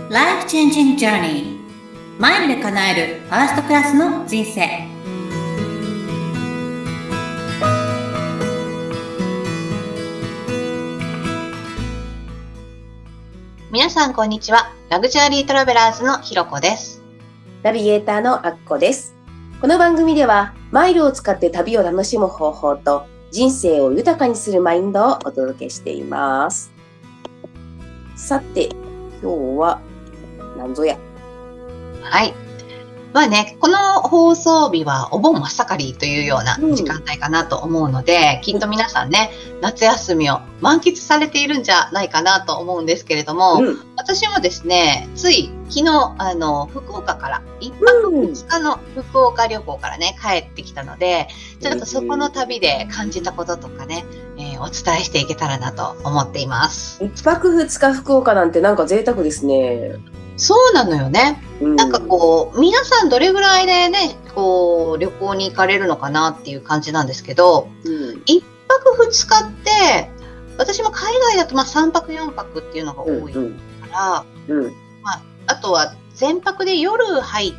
Life Changing Journey マイルで叶えるファーストクラスの人生。 皆さんこんにちは。ラグジュアリートラベラーズのひろこです。 ナビゲーターのあっこです。この番組ではマイルを使って旅を楽しむ方法と人生を豊かにするマインドをお届けしています。さて、今日は何ぞや。 はい。まあね、この放送日はお盆真っ盛りというような時間帯かなと思うので、きっと皆さんね、夏休みを満喫されているんじゃないかなと思うんですけれども、私もですね、つい昨日、福岡から1泊2日の福岡旅行からね、帰ってきたので、ちょっとそこの旅で感じたこととかね、お伝えしていけたらなと思っています。 1泊2日福岡なんてなんか贅沢ですね。 そうなのよね。なんかこう、皆さんどれぐらいでね、こう、旅行に行かれるのかなっていう感じなんですけど、1泊2日って、私も海外だと3泊4泊っていうのが多いから、あとは全泊で夜入って、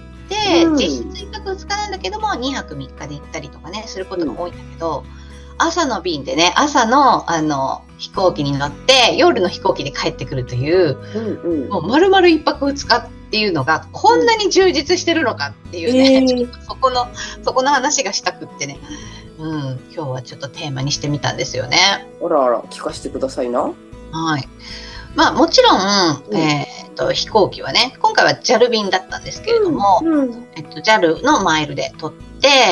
実質1泊2日なんだけども、2泊3日で行ったりとかね、することが多いんだけど、朝の便でね、朝の、飛行機に乗って、夜の飛行機で帰ってくるという、もう丸々1泊2日っていうのが、こんなに充実してるのかっていうね、ちょっとそこの話がしたくってね、今日はちょっとテーマにしてみたんですよね。 あらあら、聞かせてくださいな。 はい。まあもちろん、飛行機はね、今回は JAL 便だったんですけれども、JAL のマイルで取って、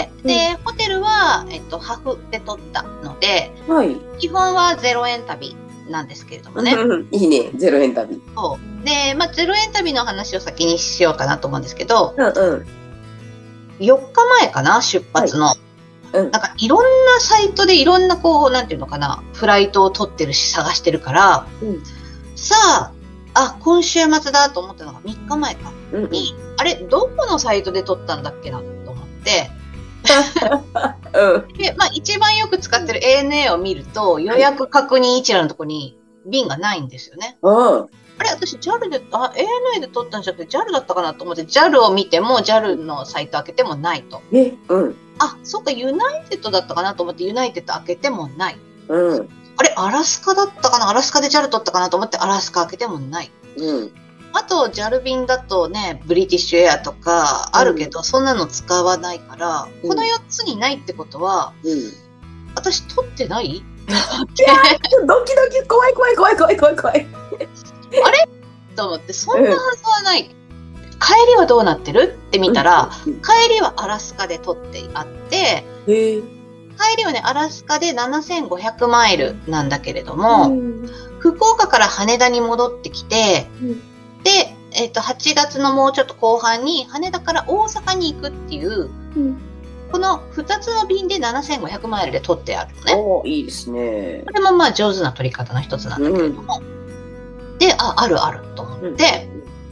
で、ホテルは、ハフで取ったので、基本は0円旅なんですけれどもね。 いいね、0円旅。 そう。で、0円旅の話を先にしようかなと思うんですけど、4日前かな、出発の。なんかいろんなサイトでいろんなこう、なんていうのかな、フライトを取ってるし探してるから、さあ、今週末だと思ったのが3日前かに、あれ、どこのサイトで取ったんだっけなと思って、で、一番よく使ってる ANA を見ると、予約確認一覧のとこに便がないんですよね。あれ、私 JAL で、ANA で取ったんじゃなくて JAL だったかなと思って、JAL を見ても JAL のサイト開けてもないと。そっか、ユナイテッドだったかなと思って、ユナイテッド開けてもない。あれ、アラスカだったかな、アラスカで JAL 取ったかなと思って、アラスカ開けてもない。あと、JAL 便だとね、ブリティッシュエアとかあるけど、そんなの使わないから、この4つにないってことは、私取ってない？ ドキドキ、怖い。 あれと思って、そんなはずはない。帰りはどうなってるって見たら、帰りはアラスカで取ってあって、帰りはね、アラスカで7500マイルなんだけれども、福岡から羽田に戻ってきて、で、8月のもうちょっと後半に羽田から大阪に行くっていう、この2つの便で7500マイルで取ってあるのね。 いいですね。 これも上手な取り方の一つなんだけれども。で、あると思って、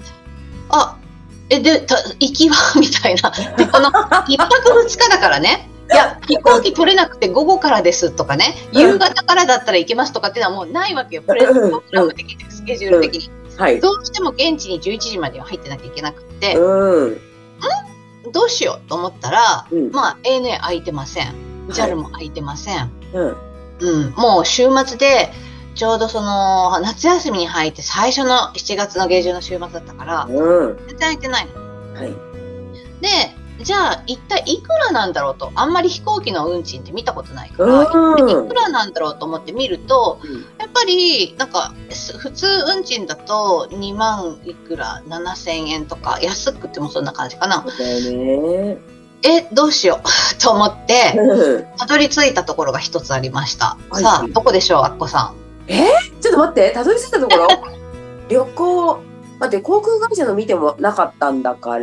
行きはみたいな。で、この1泊2日だからね、いや、飛行機取れなくて午後からですとかね、夕方からだったら行けますとかっていうのはもうないわけよ。プレプログラム的に、スケジュール的に。どうしても現地に11時までは入ってなきゃいけなくって、どうしようと思ったら、ANA 空いてません。JAL も空いてません。もう週末で、ちょうどその夏休みに入って最初の7月の下旬の週末だったから、全然空いてないの。で、じゃあ一体いくらなんだろうと、あんまり飛行機の運賃って見たことないから、いくらなんだろうと思って見ると、やっぱりなんか普通運賃だと2万いくら7000円とか、安くてもそんな感じかな。どうしようと思ってたどり着いたところが一つありました。さあ、どこでしょう、あっこさん。 ちょっと待って、たどり着いたところ旅行、待って、航空会社の見てもなかったんだから、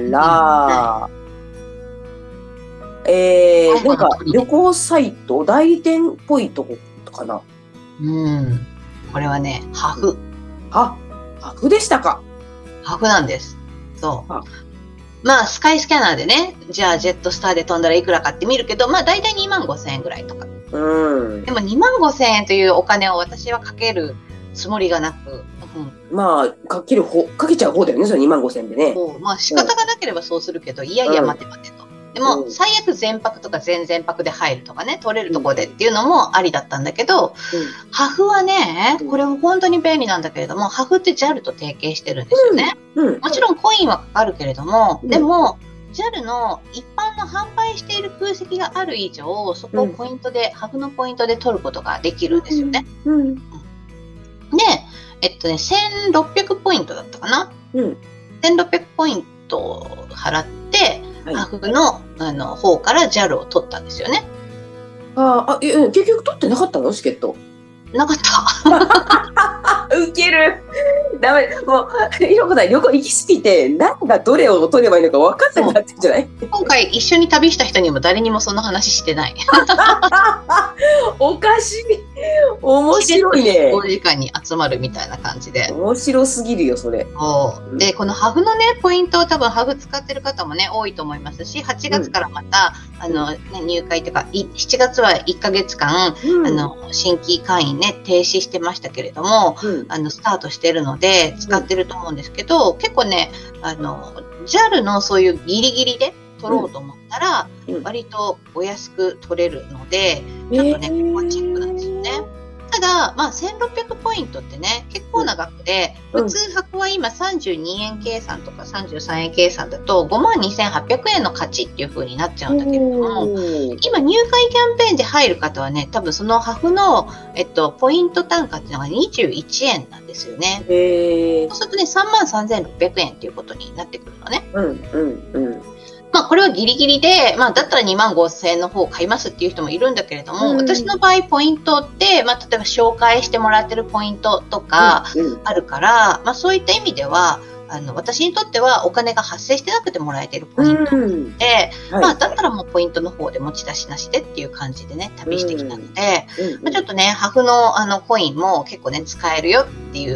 なんか旅行サイト、代理店っぽいとこかな。 これはね、ハフ。 ハフでしたか。 ハフなんです。そう。スカイスキャナーでね、じゃあジェットスターで飛んだらいくらかって見るけど、だいたい2万5千円ぐらいとか。でも2万5千円というお金を私はかけるつもりがなく、 まあ、かけちゃう方だよね、それ25000でね。 まあ仕方がなければそうするけど、いやいや待て待てと。でも、最悪全泊とか全泊で入るとかね、取れるところでっていうのもありだったんだけど、ハフはね、これ本当に便利なんだけれども、ハフって JAL と提携してるんですよね。もちろんコインはかかるけれども、でも、JAL の一般の販売している空席がある以上、そこをポイントで、ハフのポイントで取ることができるんですよね。で、1600ポイントだったかな。1600ポイントを払って、ハフの、方から JAL を取ったんですよね。 結局取ってなかったのチケット。 なかった。 ウケる。ダメ。もう、ひろこさん旅行行き過ぎて、何がどれを取ればいいのか分かんなくなってんじゃない？ 今回一緒に旅した人にも誰にもその話してない。 おかしい。面白いね。 5時間に集まるみたいな感じで。 面白すぎるよ、それ。 で、このハフのね、ポイントを多分ハフ使ってる方もね、多いと思いますし、8月からまた、入会というか、7月は1ヶ月間、新規会員ね、停止してましたけれども、スタートしてるので、使ってると思うんですけど、結構ね、JAL のそういうギリギリで取ろうと思ったら、割とお安く取れるので、ちょっとね、結構チックなんですよね。ただ、まあ、1600ポイントってね、結構な額で、普通箱は今32円計算とか33円計算だと52,800円の価値っていう風になっちゃうんだけれども、今入会キャンペーンで入る方はね、多分そのハフの、ポイント単価っていうのが21円なんですよね。そうするとね、33,600円っていうことになってくるのね。まあ、これはギリギリで、まあ、だったら25,000円の方を買いますっていう人もいるんだけれども、私の場合、ポイントって、まあ、例えば紹介してもらってるポイントとかあるから、まあ、そういった意味では、私にとってはお金が発生してなくてもらえてるポイントで、まあ、だったらもうポイントの方で持ち出しなしでっていう感じでね、旅してきたので、まあ、ちょっとね、ハフのコインも結構ね、使えるよっていう、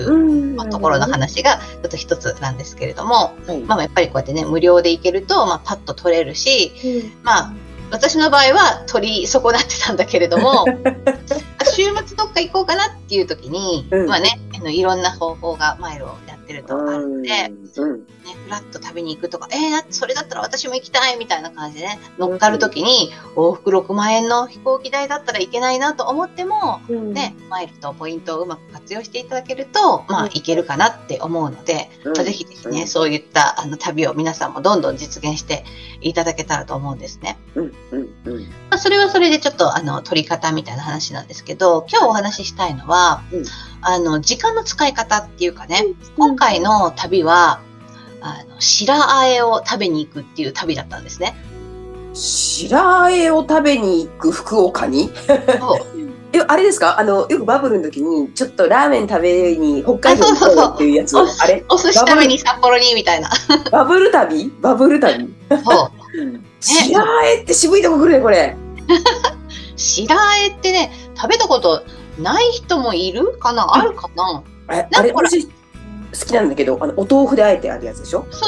まあ、ところの話がちょっと一つなんですけれども、まあ、やっぱりこうやってね、無料で行けると、まあ、パッと取れるし、まあ、私の場合は取り損なってたんだけれども、週末どっか行こうかなっていう時に、まあね、いろんな方法がマイルをやってるとあるので、ね、フラッと旅に行くとか、それだったら私も行きたいみたいな感じでね、乗っかる時に、往復6万円の飛行機代だったらいけないなと思っても、ね、マイルとポイントをうまく活用していただけると、まあ、行けるかなって思うので、まあ、ぜひぜひね、そういった旅を皆さんもどんどん実現していただけたらと思うんですね。まあ、それはそれでちょっと取り方みたいな話なんですけど、今日お話ししたいのは、時間の使い方っていうかね、今回の旅は白あえを食べに行くっていう旅だったんですね。 白あえを食べに行く福岡にあれですか？よくバブルの時にちょっとラーメン食べに北海道に行こうっていうやつ。あれ？ お寿司食べに札幌にみたいな。 バブル旅？そう。白あえって渋いとこ来るね、これ。 白あえってね、食べたことない人もいるかな？あるかな？ あれ、私好きなんだけど、お豆腐であえてあるやつでしょ？ そう。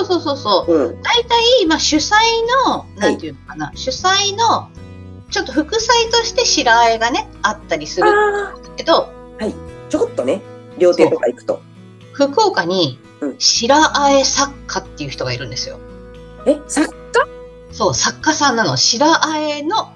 大体、まあ、主催の、なんていうのかな、主催の、ちょっと副菜として白あえがね、あったりするんだけど、 ちょこっとね、料亭とか行くと。 福岡に、白あえ作家っていう人がいるんですよ。 作家？ そう、作家さんなの。白あえの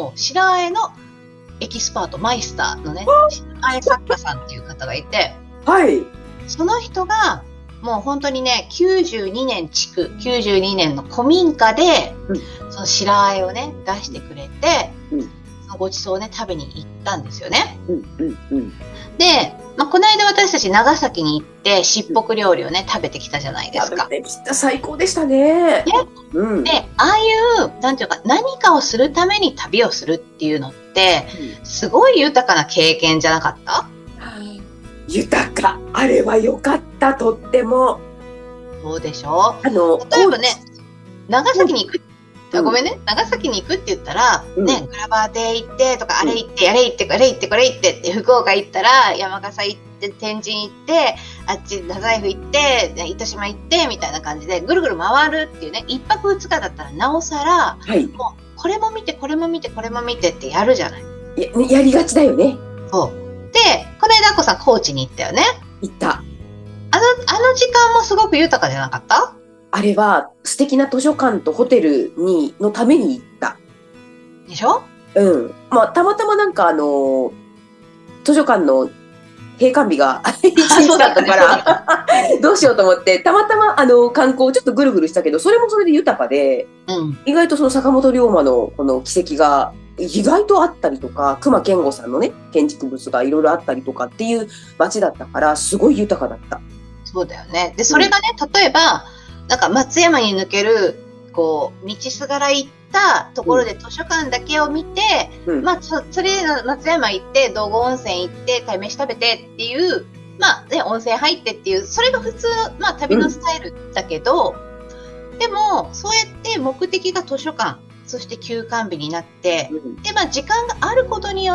エキスパート、マイスターのね、白あえ作家さんっていう方がいて、その人が、もう本当にね、92年の古民家で、その白あえをね、出してくれて、そのごちそうをね、食べに行ったんですよね。で、まあ、この間私たち長崎に行って、しっぽく料理をね、食べてきたじゃないですか。 食べてきた、最高でしたね。 で、ああいう、なんていうか、何かをするために旅をするっていうのって、すごい豊かな経験じゃなかった？ 豊か。あれは良かった、とっても。 そうでしょ？例えばね、長崎に行く。ごめんね、長崎に行くって言ったら、ね、グラバー亭行ってとか、あれ行って、あれ行って、これ行って、これ行ってって、福岡行ったら、山笠行って、天神行って、あっち、太宰府行って、糸島行って、みたいな感じで、ぐるぐる回るっていうね、一泊二日だったら、なおさら、もう、これも見て、これも見て、これも見てってやるじゃない。 やりがちだよね。 そう。で、この間、あこさん、高知に行ったよね。 行った。 の時間もすごく豊かじゃなかった？ あれは素敵な図書館とホテルのために行った。 でしょ？ まあ、たまたまなんか図書館の閉館日が一日だったから、どうしようと思って、たまたま観光をちょっとぐるぐるしたけど、それもそれで豊かで、意外とその坂本龍馬のこの軌跡が意外とあったりとか、隈研吾さんのね、建築物がいろいろあったりとかっていう街だったから、すごい豊かだった。 そうだよね。で、それがね、例えば、なんか松山に抜ける、こう、道すがら行ったところで図書館だけを見て、まあ、それで松山行って、道後温泉行って、鯛めし食べてっていう、まあね、温泉入ってっていう、それが普通の、まあ、旅のスタイルだけど、でも、そうやって目的が図書館、そして休館日になって、で、まあ、時間があることによって、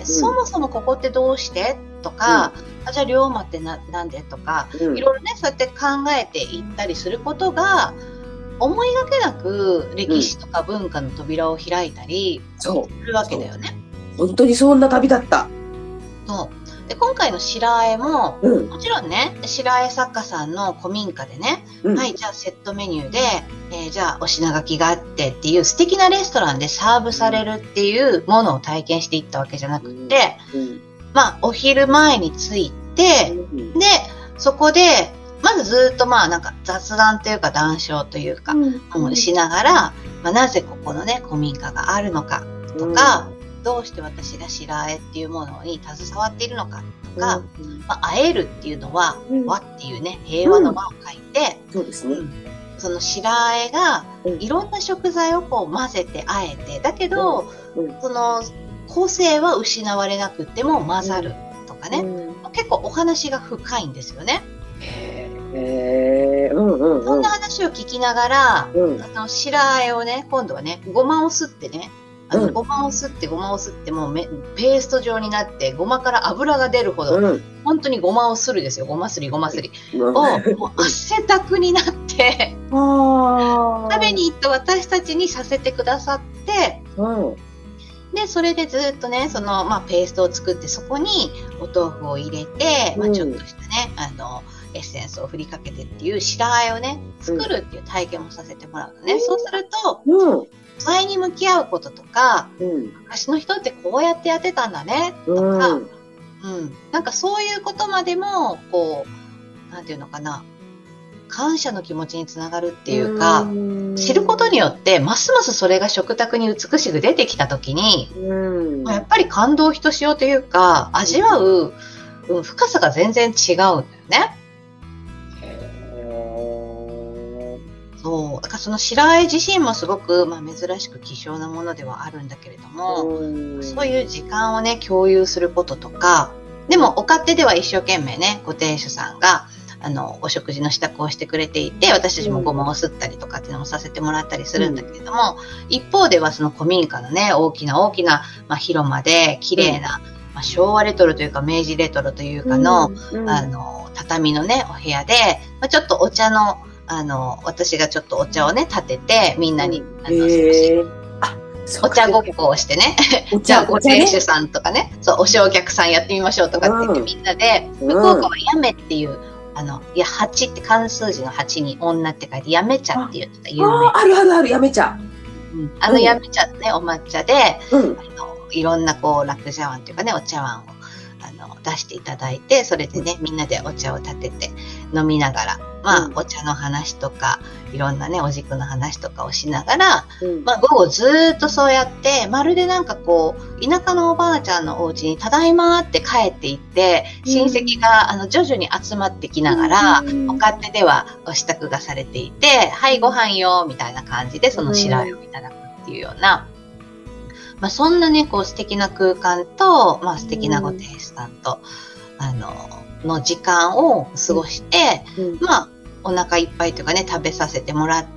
そもそもここってどうしてとか、じゃあ龍馬ってなんでとか、いろいろね、そうやって考えていったりすることが、思いがけなく歴史とか文化の扉を開いたりするわけだよね。 本当にそんな旅だった。 そうで、今回の白あえも、もちろんね、白あえ作家さんの古民家でね、はい、じゃあセットメニューで、じゃあお品書きがあってっていう素敵なレストランでサーブされるっていうものを体験していったわけじゃなくて、まあ、お昼前に着いて、で、そこで、まずずっとまあなんか雑談というか談笑というか、しながら、まあ、なぜここのね、古民家があるのかとか、どうして私が白あえっていうものに携わっているのかとか、まあ、会えるっていうのは、和っていうね、平和の和を書いて、 そうですね。 その白あえがいろんな食材をこう混ぜてあえて、だけど、その個性は失われなくても混ざるとかね、結構お話が深いんですよね。そんな話を聞きながら、白あえをね、今度はね、ごまをすってね、ごまをすってもうペースト状になって、ごまから油が出るほど、本当にごまをするですよ。ごますりをもう汗だくになって食べに行った私たちにさせてくださって、でそれでずっとね、その、まあ、ペーストを作って、そこにお豆腐を入れて、まあ、ちょっとしたね、エッセンスを振りかけてっていう白あえをね、作るっていう体験もさせてもらうのね。そうすると、素材に向き合うこととか、昔の人ってこうやってやってたんだねとか、なんかそういうことまでもこう、なんていうのかな、感謝の気持ちにつながるっていうか、知ることによってますますそれが食卓に美しく出てきた時に、やっぱり感動ひとしおというか、味わう、深さが全然違うんだよね。そう。だからその白あえ自身もすごく、まあ、珍しく希少なものではあるんだけれども、そういう時間をね、共有することとか、でもお勝手では一生懸命ね、ご店主さんが、お食事の支度をしてくれていて、私たちもごまをすったりとかっていうのもさせてもらったりするんだけれども、一方ではその古民家のね、大きな、まあ、広間で綺麗な、まあ、昭和レトロというか明治レトロというかの、畳のね、お部屋で、まあ、ちょっとお茶の、私がちょっとお茶をね、立てて、みんなに、お茶ごっこをしてね、じゃあ、ご店主さんとかね、そう、お正客さんやってみましょうとかって言って、みんなで、向こう側はやめっていう、8って漢数字の8に女って書いて、やめ茶って言ってた、有名。 ある、やめ茶。 やめ茶ね、お抹茶で、いろんなこう、楽茶碗というかね、お茶碗を、出していただいて、それでね、みんなでお茶を立てて飲みながら、まあ、お茶の話とか、いろんなね、お軸の話とかをしながら、まあ、午後ずーっとそうやって、まるでなんかこう、田舎のおばあちゃんのお家にただいまって帰っていって、親戚が、徐々に集まってきながら、お勝手ではお支度がされていて、はい、ご飯よ、みたいな感じで、その白あえをいただくっていうような、まあ、そんなね、こう素敵な空間と、まあ、素敵なご店主さんと、の時間を過ごして、まあ、お腹いっぱいというかね、食べさせてもらって、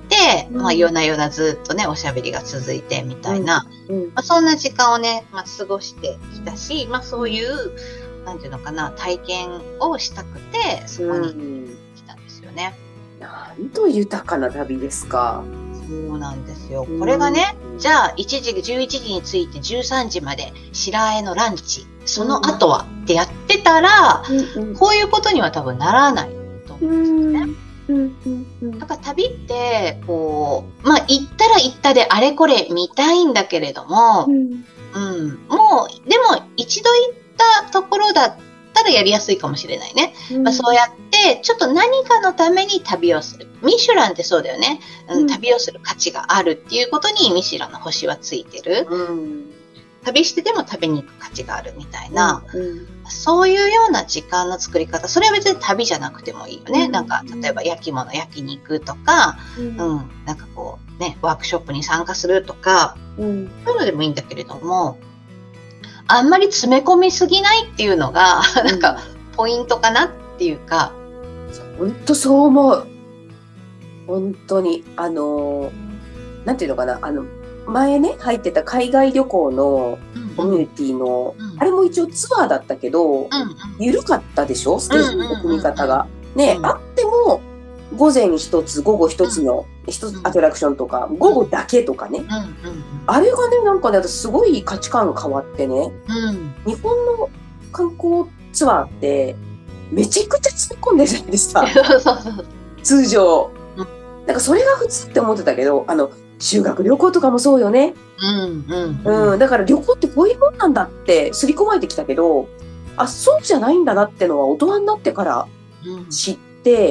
まあ、夜な夜なずっとね、おしゃべりが続いてみたいな、まあ、そんな時間をね、まあ、過ごしてきたし、まあ、そういう、なんていうのかな、体験をしたくて、そこに来たんですよね。 なんと豊かな旅ですか。 そうなんですよ。これがね、じゃあ11時に着いて13時まで白あえのランチ、その後はってやってたら、こういうことには多分ならない思うんですね。だから旅ってこう、まあ行ったら行ったであれこれ見たいんだけれども、もうでも一度行ったところだったらやりやすいかもしれないね。まあ、そうやってちょっと何かのために旅をする。ミシュランってそうだよね。旅をする価値があるっていうことにミシュランの星はついてる。旅してでも食べに行く価値があるみたいな、そういうような時間の作り方、それは別に旅じゃなくてもいいよね。なんか例えば焼き肉とか、なんかこうねワークショップに参加するとか、そういうのでもいいんだけれども、あんまり詰め込みすぎないっていうのがなんかポイントかなっていうか。 本当そう思う。本当になんていうのかな、前ね入ってた海外旅行のコミュニティの、あれも一応ツアーだったけど、緩かったでしょ、スケジュールの組み方が。ね、あっても午前一つ午後一つのアトラクションとか、午後だけとかね、あれがねなんかね私すごい価値観が変わってね、日本の観光ツアーってめちゃくちゃ詰め込んでるじゃないですか通常。なんかそれが普通って思ってたけど、修学旅行とかもそうよね。だから旅行ってこういうもんなんだって刷り込まれてきたけど、あ、そうじゃないんだなってのは大人になってから知って、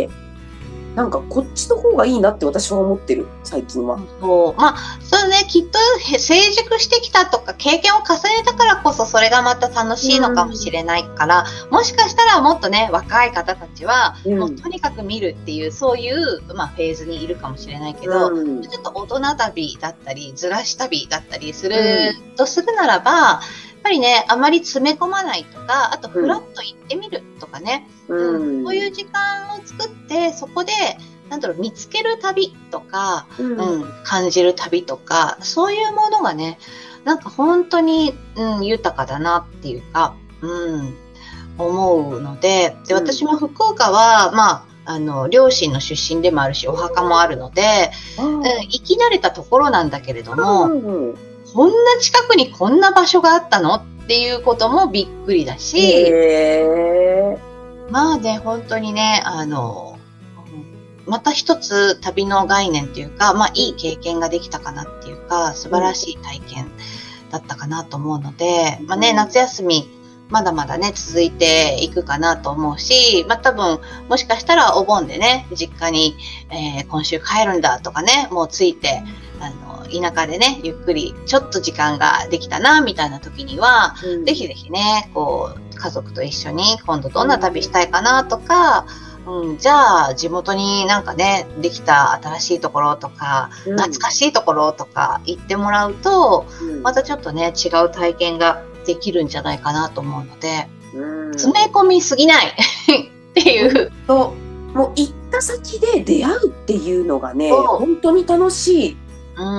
なんかこっちの方がいいなって私は思ってる、最近は。 まあ、そうね、きっと成熟してきたとか経験を重ねたからこそそれがまた楽しいのかもしれないから、もしかしたらもっとね、若い方たちは、もうとにかく見るっていう、そういう、まあ、フェーズにいるかもしれないけど、ちょっと大人旅だったり、ずらし旅だったりするとするならば、やっぱりね、あまり詰め込まないとか、あとフラッと行ってみるとかね、そういう時間を作って、そこで、なんだろう、見つける旅とか、感じる旅とか、そういうものがね、なんか本当に、豊かだなっていうか、思うので、私も福岡は、まあ、両親の出身でもあるし、お墓もあるので、生き慣れたところなんだけれども、こんな近くにこんな場所があったのっていうこともびっくりだし、まあね、本当にね、また一つ旅の概念というか、まあいい経験ができたかなっていうか、素晴らしい体験だったかなと思うので、まあね、夏休み、まだまだね、続いていくかなと思うし、まあ多分、もしかしたらお盆でね、実家に、今週帰るんだとかね、もう着いて、田舎でね、ゆっくりちょっと時間ができたなみたいな時には、ぜひぜひね、こう家族と一緒に今度どんな旅したいかなとか、じゃあ地元になんかねできた新しいところとか、懐かしいところとか行ってもらうと、またちょっとね違う体験ができるんじゃないかなと思うので、詰め込みすぎないっていう。 もう行った先で出会うっていうのがね、本当に楽しい。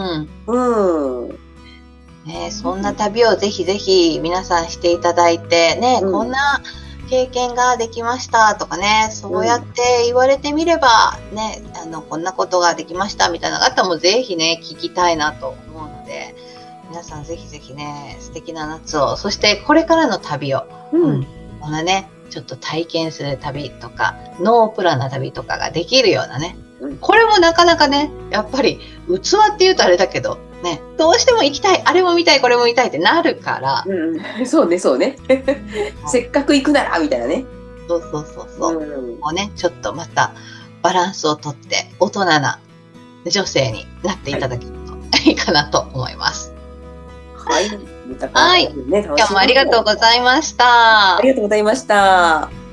ね、そんな旅をぜひぜひ皆さんしていただいてね、こんな経験ができましたとかね、そうやって言われてみればね、こんなことができましたみたいなのがあったらもうぜひね聞きたいなと思うので、皆さんぜひぜひね素敵な夏を、そしてこれからの旅を、こんなねちょっと体験する旅とかノープランな旅とかができるようなね、これもなかなかねやっぱり器っていうとあれだけどね、どうしても行きたい、あれも見たいこれも見たいってなるから、 そうねそうねせっかく行くならみたいなね、 そうもうねちょっとまたバランスをとって大人な女性になっていただけるといいかなと思います。 はい、 今日もありがとうございました。 ありがとうございました。